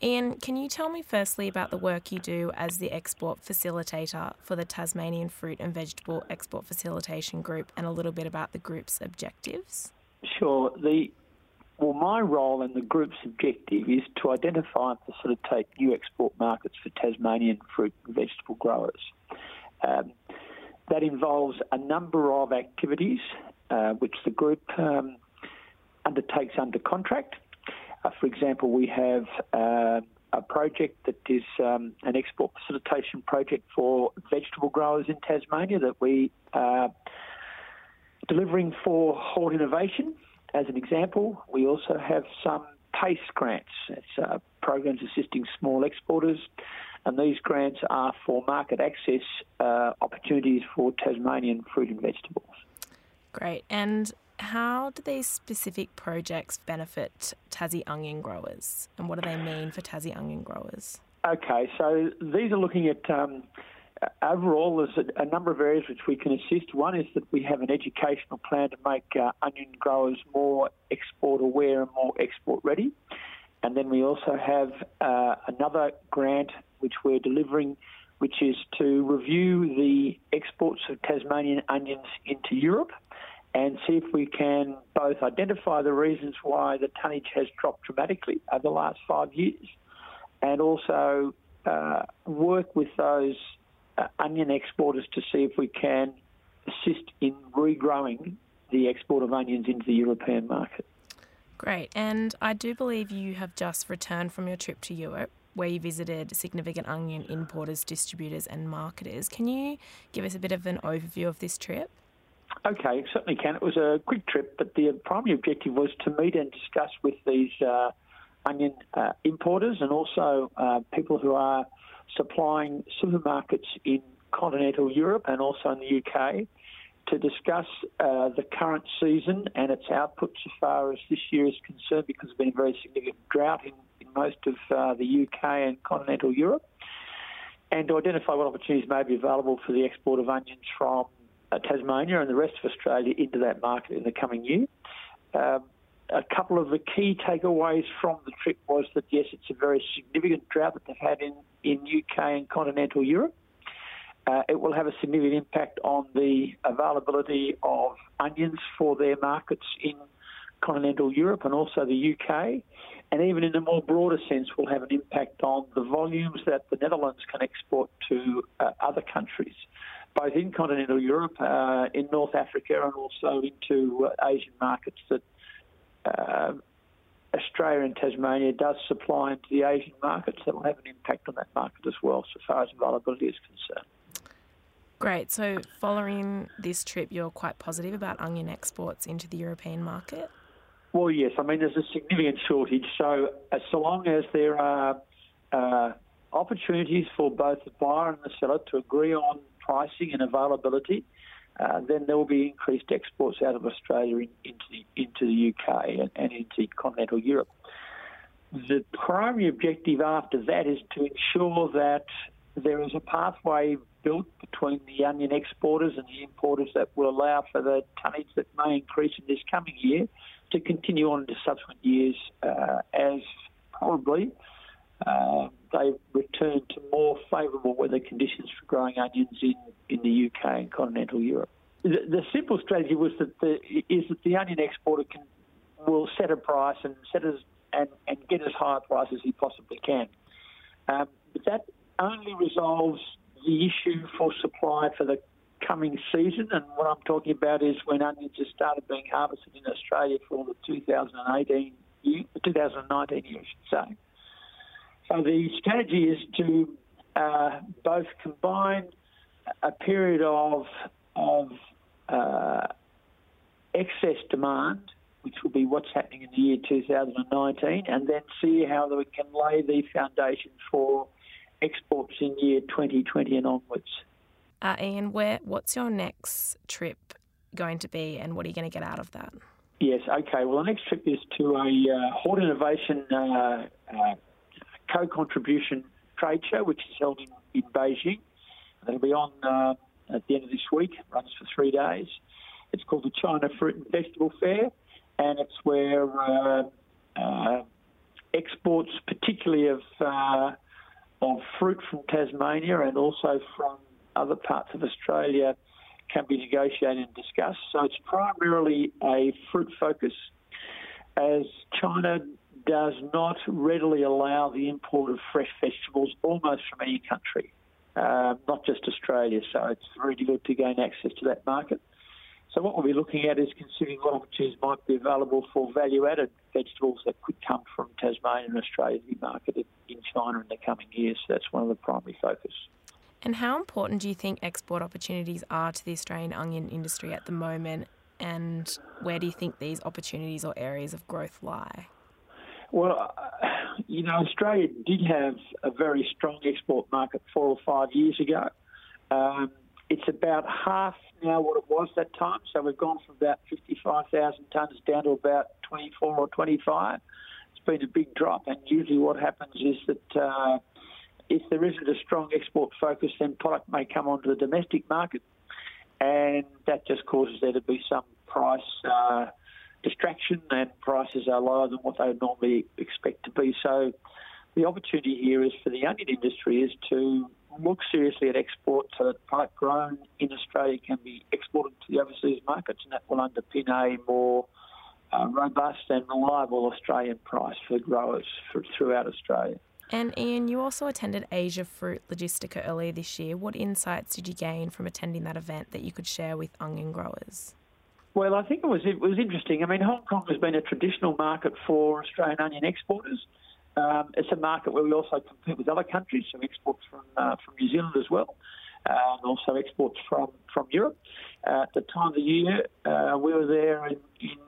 Ian, can you tell me firstly about the work you do as the export facilitator for the Tasmanian Fruit and Vegetable Export Facilitation Group and a little bit about the group's objectives? Sure. My role in the group's objective is to identify and facilitate new export markets for Tasmanian fruit and vegetable growers. That involves a number of activities which the group undertakes under contract. For example, we have a project that is an export facilitation project for vegetable growers in Tasmania that we are delivering for Hort Innovation. As an example, we also have some PACE grants. It's programs assisting small exporters, and these grants are for market access opportunities for Tasmanian fruit and vegetables. Great. And how do these specific projects benefit Tassie onion growers, and what do they mean for Tassie onion growers? Okay, so these are looking at overall there's a number of areas which we can assist. One is that we have an educational plan to make onion growers more export aware and more export ready. And then we also have another grant which we're delivering, which is to review the exports of Tasmanian onions into Europe and see if we can both identify the reasons why the tonnage has dropped dramatically over the last 5 years and also work with those onion exporters to see if we can assist in regrowing the export of onions into the European market. Great. And I do believe you have just returned from your trip to Europe where you visited significant onion importers, distributors and marketers. Can you give us a bit of an overview of this trip? Okay, certainly can. It was a quick trip, but the primary objective was to meet and discuss with these onion importers and also people who are supplying supermarkets in continental Europe and also in the UK to discuss the current season and its output so far as this year is concerned, because there's been a very significant drought in most of the UK and continental Europe, and to identify what opportunities may be available for the export of onions from Tasmania and the rest of Australia into that market in the coming year. A couple of the key takeaways from the trip was that, yes, it's a very significant drought that they've had in UK and continental Europe. It will have a significant impact on the availability of onions for their markets in continental Europe and also the UK. And even in a more broader sense, will have an impact on the volumes that the Netherlands can export to other countries, both in continental Europe, in North Africa, and also into Asian markets that Australia and Tasmania does supply into the Asian markets. That will have an impact on that market as well, so far as availability is concerned. Great. So following this trip, you're quite positive about onion exports into the European market? Well, yes. I mean, there's a significant shortage. So long as there are opportunities for both the buyer and the seller to agree on pricing and availability, then there will be increased exports out of Australia into the UK and into continental Europe. The primary objective after that is to ensure that there is a pathway built between the onion exporters and the importers that will allow for the tonnage that may increase in this coming year to continue on into subsequent years as probably they return to more favourable weather conditions for growing onions in the UK and continental Europe. The simple strategy was that the onion exporter will set a price and get as high a price as he possibly can. But that only resolves the issue for supply for the coming season, and what I'm talking about is when onions have started being harvested in Australia for the 2019 year, I should say. So the strategy is to both combine a period of excess demand, which will be what's happening in the year 2019, and then see how we can lay the foundation for exports in year 2020 and onwards. Ian, what's your next trip going to be, and what are you going to get out of that? Yes, okay. Well, the next trip is to a Hort Innovation co-contribution trade show, which is held in Beijing. That'll be on at the end of this week. It runs for 3 days. It's called the China Fruit and Vegetable Fair, and it's where exports, particularly of fruit from Tasmania and also from other parts of Australia, can be negotiated and discussed. So it's primarily a fruit focus, as China does not readily allow the import of fresh vegetables almost from any country, not just Australia. So it's very difficult to gain access to that market. So what we'll be looking at is considering what opportunities might be available for value-added vegetables that could come from Tasmania and Australia to be marketed in China in the coming years. So that's one of the primary focus. And how important do you think export opportunities are to the Australian onion industry at the moment, and where do you think these opportunities or areas of growth lie? Well, Australia did have a very strong export market 4 or 5 years ago. It's about half now what it was that time. So we've gone from about 55,000 tonnes down to about 24 or 25. It's been a big drop, and usually what happens is that if there isn't a strong export focus, then product may come onto the domestic market, and that just causes there to be some price distraction, and prices are lower than what they would normally expect to be. So the opportunity here is for the onion industry is to look seriously at export so that product grown in Australia can be exported to the overseas markets, and that will underpin a more robust and reliable Australian price for growers throughout Australia. And Ian, you also attended Asia Fruit Logistica earlier this year. What insights did you gain from attending that event that you could share with onion growers? Well, I think it was interesting. I mean, Hong Kong has been a traditional market for Australian onion exporters. It's a market where we also compete with other countries, so exports from New Zealand as well, and also exports from Europe. At the time of the year, we were there in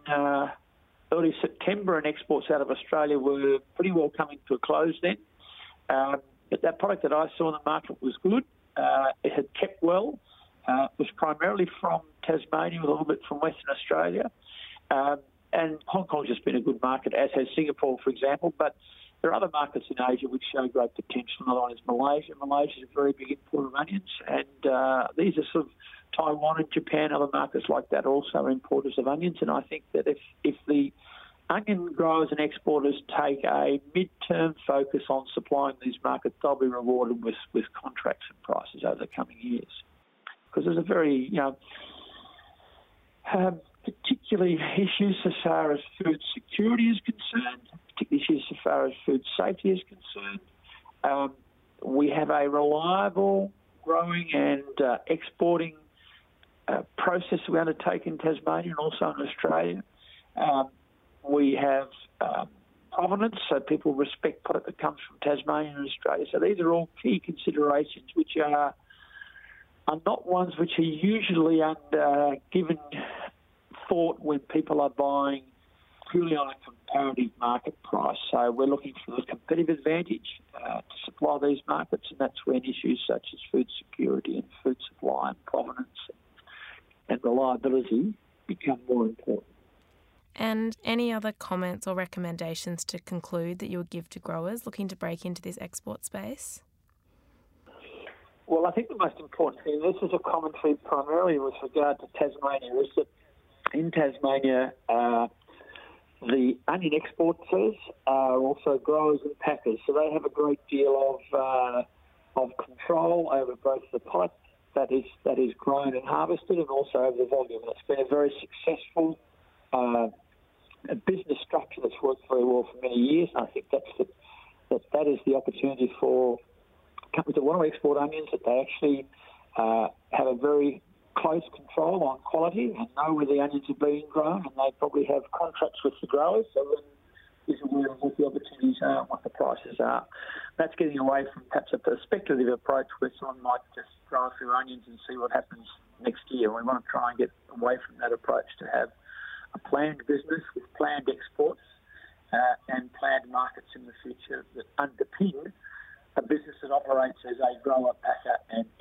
early September, and exports out of Australia were pretty well coming to a close then. But that product that I saw in the market was good. It had kept well. It was primarily from Tasmania, with a little bit from Western Australia. And Hong Kong's just been a good market, as has Singapore, for example. But there are other markets in Asia which show great potential. Another one is Malaysia. Malaysia is a very big importer of onions. And these are sort of Taiwan and Japan, other markets like that also are importers of onions. And I think that if the onion growers and exporters take a mid-term focus on supplying these markets, they'll be rewarded with contracts and prices over the coming years. Because there's a very, particularly issues as far as food security is concerned, particularly issues as far as food safety is concerned. We have a reliable growing and exporting process we undertake in Tasmania and also in Australia. We have provenance, so people respect product that comes from Tasmania and Australia. So these are all key considerations which are not ones which are usually given thought when people are buying purely on a comparative market price. So we're looking for the competitive advantage to supply these markets, and that's when issues such as food security and food supply and provenance and reliability become more important. And any other comments or recommendations to conclude that you would give to growers looking to break into this export space? Well, I think the most important thing, this is a commentary primarily with regard to Tasmania, is that in Tasmania, the onion exporters are also growers and packers, so they have a great deal of control over both the product that is grown and harvested, and also over the volume. And it's been a very successful a business structure that's worked very well for many years, and I think that is the opportunity for companies that want to export onions, that they actually have a very close control on quality and know where the onions are being grown, and they probably have contracts with the growers, so then is aware of what the opportunities are and what the prices are. That's getting away from perhaps a speculative approach where someone might just grow a few onions and see what happens next year. We want to try and get away from that approach to have a planned business with planned exports and planned markets in the future that underpin a business that operates as a grower, packer and